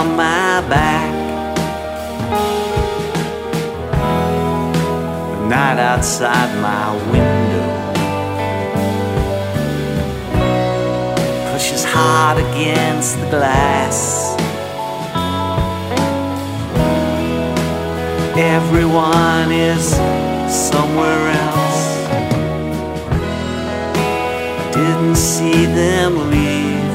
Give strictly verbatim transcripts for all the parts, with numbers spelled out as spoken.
on my back. The night outside my window pushes hard against the glass. Everyone is somewhere else. Didn't see them leave,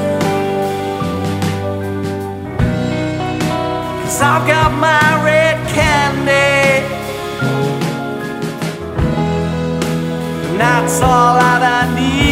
'cause I've got my red candy, and that's all that I need.